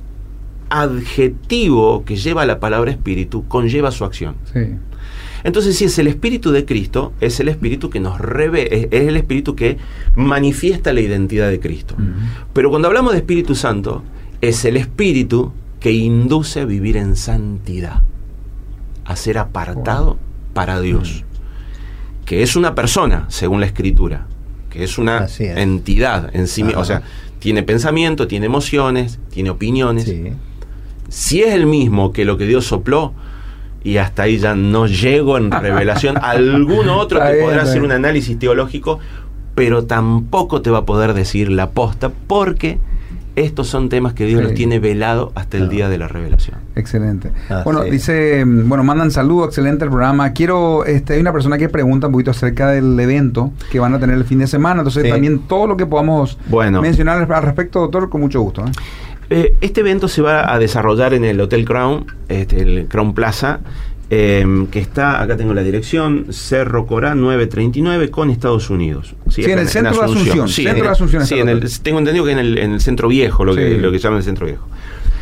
adjetivo que lleva la palabra Espíritu conlleva su acción. Sí. Entonces, si es el Espíritu de Cristo, es el Espíritu que nos revela, es el Espíritu que manifiesta la identidad de Cristo. Pero cuando hablamos de Espíritu Santo, es el Espíritu que induce a vivir en santidad, a ser apartado para Dios, que es una persona, según la Escritura, que es una entidad en sí misma, o sea, tiene pensamiento, tiene emociones, tiene opiniones. Sí. Si es el mismo que lo que Dios sopló, y hasta ahí ya no llego en revelación, alguno otro que podrá hacer un análisis teológico, pero tampoco te va a poder decir la posta, porque estos son temas que Dios los tiene velado hasta el día de la revelación. Excelente. Dice, mandan saludos, excelente el programa. Hay una persona que pregunta un poquito acerca del evento que van a tener el fin de semana, entonces también todo lo que podamos mencionar al respecto, doctor, con mucho gusto. Este evento se va a desarrollar en el Hotel Crown, el Crown Plaza, que está, acá tengo la dirección, Cerro Corá 939 con Estados Unidos. Sí, en el centro de Asunción. Sí, tengo entendido que en el centro viejo, lo que llaman el centro viejo.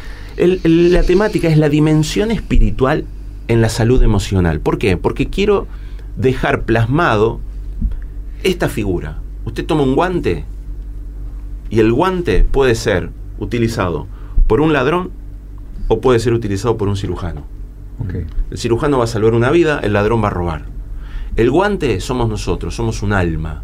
La temática es la dimensión espiritual en la salud emocional. ¿Por qué? Porque quiero dejar plasmado esta figura. Usted toma un guante y el guante puede ser utilizado por un ladrón o puede ser utilizado por un cirujano. El cirujano va a salvar una vida, el ladrón va a robar. El guante somos nosotros, somos un alma.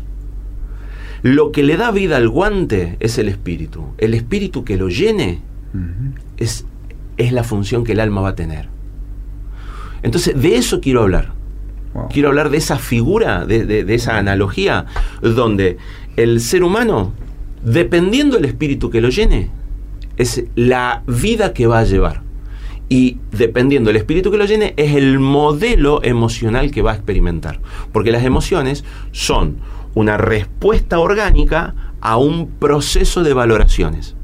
Lo que le da vida al guante es el espíritu. El espíritu que lo llene es la función que el alma va a tener. Entonces, de eso quiero hablar. Quiero hablar de esa figura, de esa analogía, donde el ser humano, dependiendo del espíritu que lo llene, es la vida que va a llevar. Y dependiendo del espíritu que lo llene, es el modelo emocional que va a experimentar. Porque las emociones son una respuesta orgánica a un proceso de valoraciones.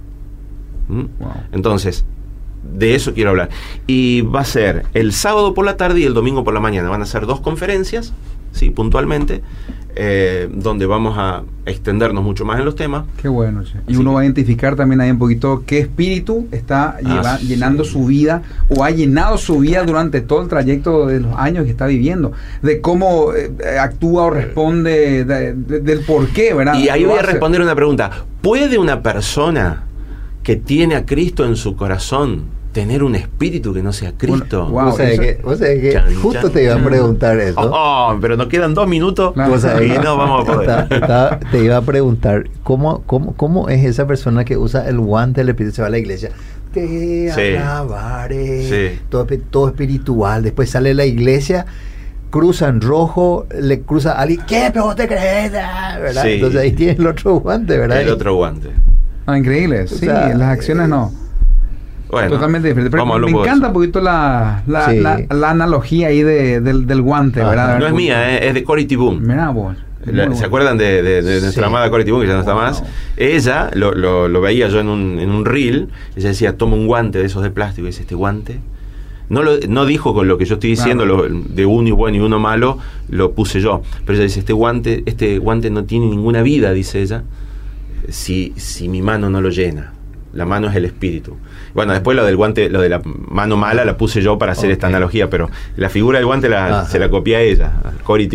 Entonces, de eso quiero hablar. Y va a ser el sábado por la tarde y el domingo por la mañana. Van a ser 2 conferencias, ¿sí? Puntualmente, donde vamos a extendernos mucho más en los temas. Qué bueno, che. Y uno va a identificar también ahí un poquito qué espíritu está llenando su vida o ha llenado su vida durante todo el trayecto de los años que está viviendo, de cómo actúa o responde, del por qué, ¿verdad? Y ahí voy a responder una pregunta. ¿Puede una persona que tiene a Cristo en su corazón tener un espíritu que no sea Cristo? Vos sabés que justo te iba a preguntar eso. Pero nos quedan 2 minutos y no vamos a poder. Te iba a preguntar, ¿cómo es esa persona que usa el guante del espíritu, se va a la iglesia? Te alabaré, todo espiritual, después sale a la iglesia, cruza en rojo, le cruza a alguien, ¿qué? ¿Pero vos te crees? ¿Verdad? Entonces ahí tiene el otro guante, ¿verdad? El otro guante. Increíble, las acciones no. Bueno, totalmente diferente. Pero me encanta un poquito la analogía ahí del guante, ¿verdad? No es mía, es de Corrie ten Boom. Mirá vos. ¿Se acuerdan de nuestra amada Corrie ten Boom, que ya no está más? Ella, lo veía yo en un reel, ella decía, toma un guante de esos de plástico, y dice, este guante, no dijo con lo que yo estoy diciendo, de uno y bueno y uno malo, lo puse yo, pero ella dice, este guante no tiene ninguna vida, dice ella, si mi mano no lo llena. La mano es el espíritu. Bueno, después lo del guante, lo de la mano mala la puse yo para hacer esta analogía, pero la figura del guante se la copié a ella, a Corrie ten Boom.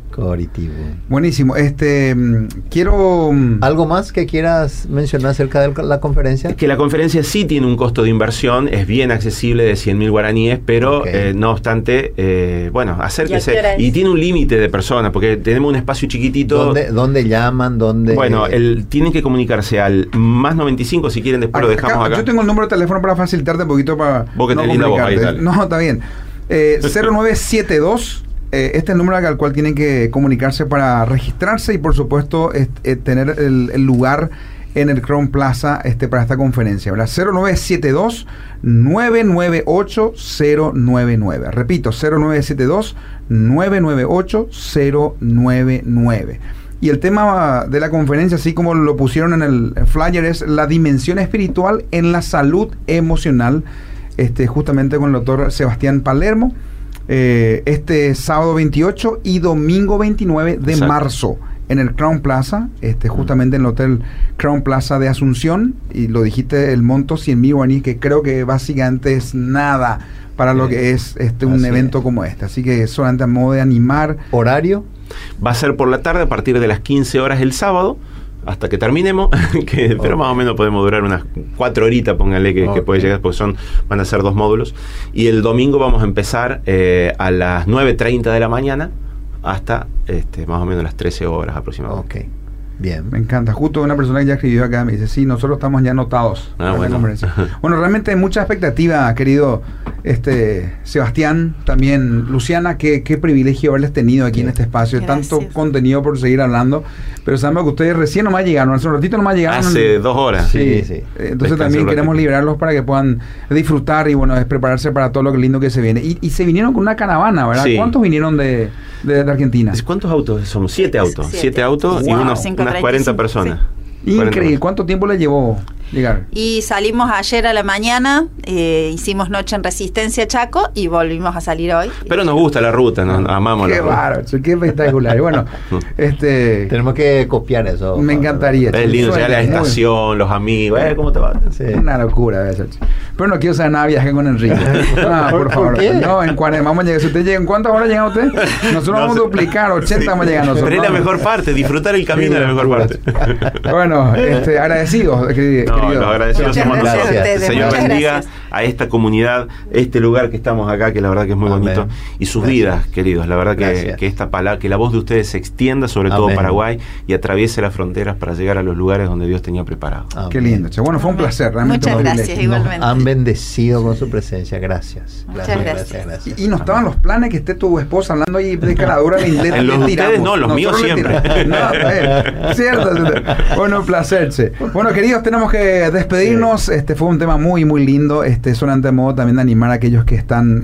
Coritibu. Buenísimo. Quiero... ¿Algo más que quieras mencionar acerca de la conferencia? Que la conferencia sí tiene un costo de inversión, es bien accesible de 100.000 guaraníes, pero no obstante, bueno, acérquese. Y tiene un límite de personas, porque tenemos un espacio chiquitito. ¿Dónde llaman? Bueno, tienen que comunicarse al más 95, si quieren después lo dejamos acá. Yo tengo el número de teléfono para facilitarte un poquito para vos que no tenés linda voz, ahí, no, está bien. 0972 este es el número al cual tienen que comunicarse para registrarse y por supuesto tener el lugar en el Crown Plaza para esta conferencia, ¿verdad? 0972-998-099. Repito, 0972-998-099. Y el tema de la conferencia, así como lo pusieron en el flyer, es la dimensión espiritual en la salud emocional, justamente con el doctor Sebastián Palermo, sábado 28 y domingo 29 de marzo en el Crown Plaza, justamente en el Hotel Crown Plaza de Asunción, y lo dijiste, el monto 100.000 guaraníes, que creo que básicamente es nada para lo que es un evento como este. Así que solamente a modo de animar. ¿Horario? Va a ser por la tarde a partir de las 15 horas el sábado, hasta que terminemos, pero más o menos podemos durar unas 4 horitas, póngale que puede llegar, porque van a ser 2 módulos. Y el domingo vamos a empezar a las 9:30 de la mañana hasta más o menos las 13 horas aproximadamente. Ok, bien. Me encanta. Justo una persona que ya escribió acá me dice, sí, nosotros estamos ya anotados para la conferencia. Bueno, realmente hay mucha expectativa, querido Sebastián, también Luciana, qué privilegio haberles tenido aquí en este espacio. Gracias. Tanto contenido por seguir hablando, pero sabemos que ustedes recién nomás llegaron, hace un ratito nomás llegaron. Hace 2 horas. Sí. Entonces también queremos liberarlos para que puedan disfrutar y bueno, prepararse para todo lo lindo que se viene. Y se vinieron con una caravana, ¿verdad? Sí. ¿Cuántos vinieron de Argentina? ¿Cuántos autos somos? 7 autos. 7 autos y unas 40 personas. Sí. Increíble. ¿Cuánto tiempo le llevó llegar? Y salimos ayer a la mañana, hicimos noche en Resistencia Chaco y volvimos a salir hoy. Pero nos gusta la ruta, nos amamos la ruta. Qué bárbaro, qué espectacular. Y bueno, tenemos que copiar eso. Me encantaría. Es lindo llegar a la estación, los amigos, ¿cómo te va? Sí. Una locura, pero no quiero saber nada, viaje con Enrique. No, por favor. ¿Qué? No, en cuarentena vamos a llegar. Si usted llega, ¿en cuántas horas llega usted? Nosotros vamos a duplicar, 80 vamos a llegar nosotros. Pero es la mejor parte, disfrutar el camino es la mejor parte. Bueno, agradecidos, querido. Los agradecidos somos nosotros. Ustedes, Señor bendiga a esta comunidad, lugar que estamos acá, que la verdad que es muy bonito, y sus vidas, queridos. La verdad que esta palabra, que la voz de ustedes se extienda sobre todo Paraguay y atraviese las fronteras para llegar a los lugares donde Dios tenía preparado. Qué lindo. Bueno, fue un placer. Muchas gracias, igualmente. Nos han bendecido con su presencia. Gracias. Muchas gracias. Y no estaban los planes que esté tu esposa hablando ahí de caladura en inglés. En los de ustedes no, los míos siempre. Cierto. Bueno, un placer. Bueno, queridos, tenemos que despedirnos. Fue un tema muy, muy lindo. Solamente de modo también de animar a aquellos que están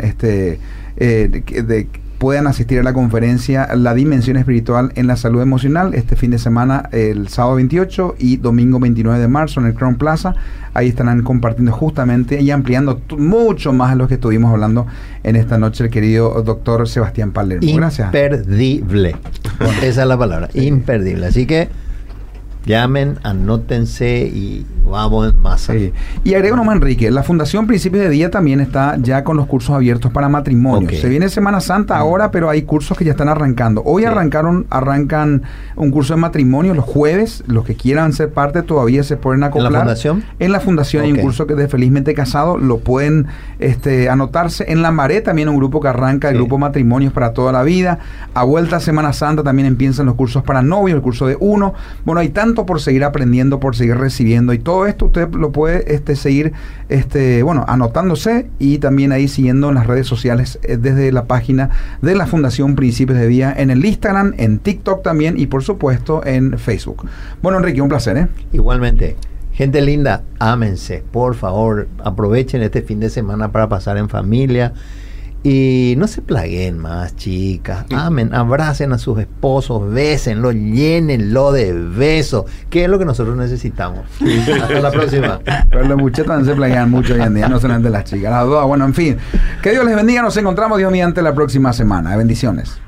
puedan asistir a la conferencia La Dimensión Espiritual en la Salud Emocional este fin de semana, el sábado 28 y domingo 29 de marzo en el Crown Plaza. Ahí estarán compartiendo justamente y ampliando mucho más de lo que estuvimos hablando en esta noche el querido doctor Sebastián Palermo. Gracias. Imperdible. Esa es la palabra, imperdible. Así que llamen, anótense y vamos en masa. Sí. Y agrego nomás, Enrique, la Fundación Principios de Día también está ya con los cursos abiertos para matrimonios. Se viene Semana Santa ahora, pero hay cursos que ya están arrancando. Hoy arrancan un curso de matrimonio los jueves. Los que quieran ser parte todavía se pueden acoplar. ¿En la Fundación? En la Fundación hay un curso que de Felizmente Casado. Lo pueden anotarse. En La Maré también un grupo que arranca, el grupo Matrimonios para toda la vida. A vuelta a Semana Santa también empiezan los cursos para novios, el curso de 1. Bueno, hay tanto por seguir aprendiendo, por seguir recibiendo, y todo esto usted lo puede seguir anotándose y también ahí siguiendo en las redes sociales desde la página de la Fundación Principios de Día, en el Instagram, en TikTok también y por supuesto en Facebook. Bueno, Enrique, un placer. Igualmente. Gente linda, ámense, por favor, aprovechen este fin de semana para pasar en familia. Y no se plaguen más, chicas. Amen, abracen a sus esposos, bésenlo, llénenlo de besos, que es lo que nosotros necesitamos. Hasta la próxima. Pero los muchachos no se plaguean mucho hoy en día, no solamente las chicas. Las dos, bueno, en fin. Que Dios les bendiga. Nos encontramos, Dios mediante, la próxima semana. Bendiciones.